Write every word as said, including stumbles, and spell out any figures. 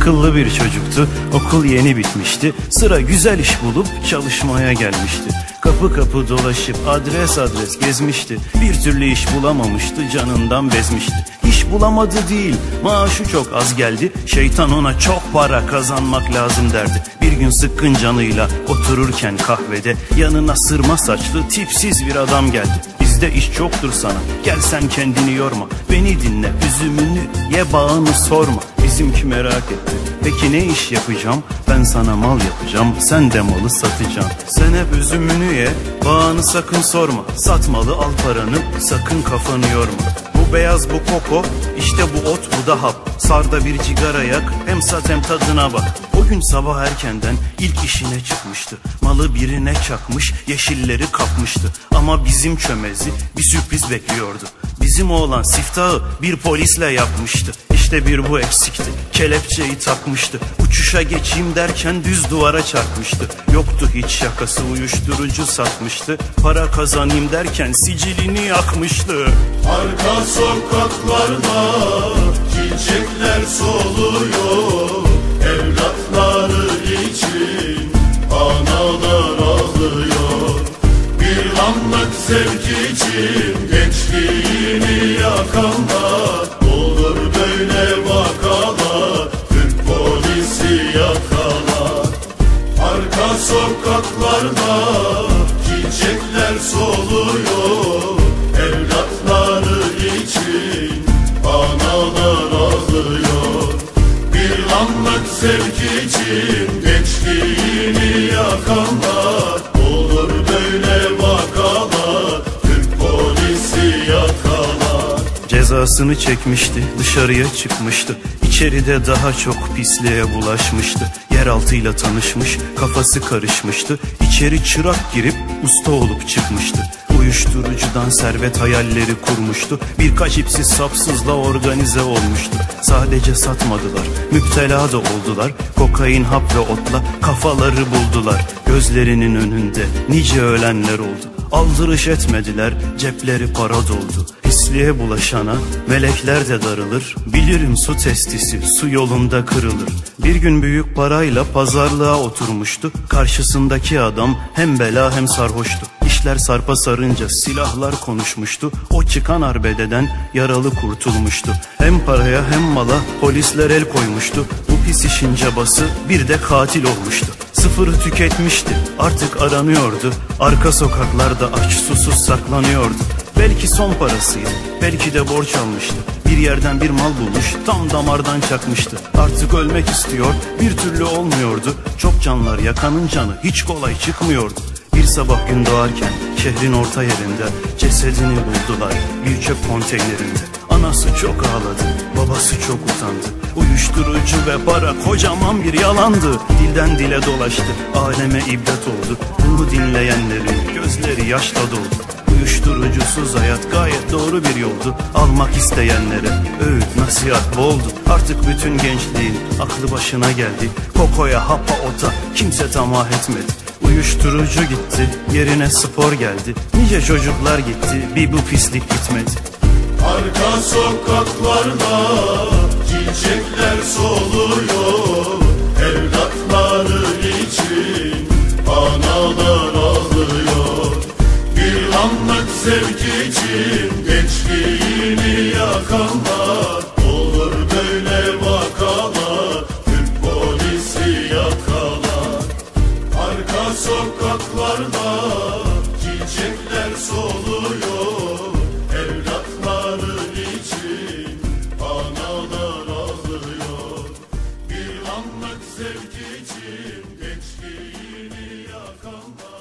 Akıllı bir çocuktu, okul yeni bitmişti. Sıra güzel iş bulup çalışmaya gelmişti. Kapı kapı dolaşıp adres adres gezmişti. Bir türlü iş bulamamıştı, canından bezmişti. İş bulamadı değil, maaşı çok az geldi. Şeytan ona çok para kazanmak lazım derdi. Bir gün sıkkın canıyla otururken kahvede yanına sırma saçlı tipsiz bir adam geldi. Bizde iş çoktur sana, gel sen kendini yorma. Beni dinle, üzümünü ye, bağını sorma. Bizimki merak etti, peki ne iş yapacağım? Ben sana mal yapacağım, sen de malı satacaksın. Sen hep üzümünü ye, bağını sakın sorma. Sat malı, al paranı, sakın kafanı yorma. Bu beyaz, bu koko, işte bu ot, bu da hap. Sar da bir cigara yak, hem sat hem tadına bak. O gün sabah erkenden ilk işine çıkmıştı. Malı birine çakmış, yeşilleri kapmıştı. Ama bizim çömezi bir sürpriz bekliyordu. Bizim oğlan siftahı bir polisle yapmıştı. İşte bir bu eksikti, kelepçeyi takmıştı. Uçuşa geçeyim derken düz duvara çarpmıştı. Yoktu hiç şakası, uyuşturucu satmıştı. Para kazanayım derken sicilini yakmıştı. Arka sokaklarda çiçekler soluyor, evlatları için analar ağlıyor. Bir anlık zevk için gençliğini yakanlar, olur böyle vakalar, Türk polisi yakalar. Arka sokaklarda çiçekler soluyor, evlatları için analar ağlıyor. Bir anlık zevk için gençliğini yakanlar, olur böyle vakalar, Türk polisi yakalar. Cezasını çekmişti, dışarıya çıkmıştı. İçeride daha çok pisliğe bulaşmıştı. Yeraltıyla tanışmış, kafası karışmıştı. İçeri çırak girip usta olup çıkmıştı. Uyuşturucudan servet hayalleri kurmuştu. Birkaç ipsiz sapsızla organize olmuştu. Sadece satmadılar, müptela da oldular. Kokain, hap ve otla kafaları buldular. Gözlerinin önünde nice ölenler oldu. Aldırış etmediler, cepleri para doldu. Pisliğe bulaşana melekler de darılır. Bilirim su testisi su yolunda kırılır. Bir gün büyük parayla pazarlığa oturmuştu. Karşısındaki adam hem bela hem sarhoştu. İşler sarpa sarınca silahlar konuşmuştu. O çıkan arbededen yaralı kurtulmuştu. Hem paraya hem mala polisler el koymuştu. Bu pis işin cabası bir de katil olmuştu. Sıfırı tüketmişti, artık aranıyordu. Arka sokaklarda aç susuz saklanıyordu. Belki son parasıydı, belki de borç almıştı. Bir yerden bir mal bulmuş, tam damardan çakmıştı. Artık ölmek istiyor, bir türlü olmuyordu. Çok canlar yakanın canı hiç kolay çıkmıyordu. Bir sabah gün doğarken şehrin orta yerinde cesedini buldular bir çöp konteynerinde. Anası çok ağladı, babası çok utandı. Uyuşturucu ve para kocaman bir yalandı. Dilden dile dolaştı, aleme ibret oldu. Bunu dinleyenlerin gözleri yaşla doldu. Uyuşturucusuz hayat gayet doğru bir yoldu. Almak isteyenlere öğüt nasihat boldu. Artık bütün gençliğin aklı başına geldi. Kokoya, hapa, ota kimse tamah etmedi. Uyuşturucu gitti, yerine spor geldi. Nice çocuklar gitti, bir bu pislik gitmedi. Arka sokaklarda çiçekler soluyor, evlatları için analar ağlıyor. Bir anlık zevk için gençliğini yakanlar, olur böyle vakalar, Türk polisi yakalar. Arka sokaklarda çiçekler soluyor, evlatları için analar ağlıyor. Bir anlık zevk için gençliğini yakanlar.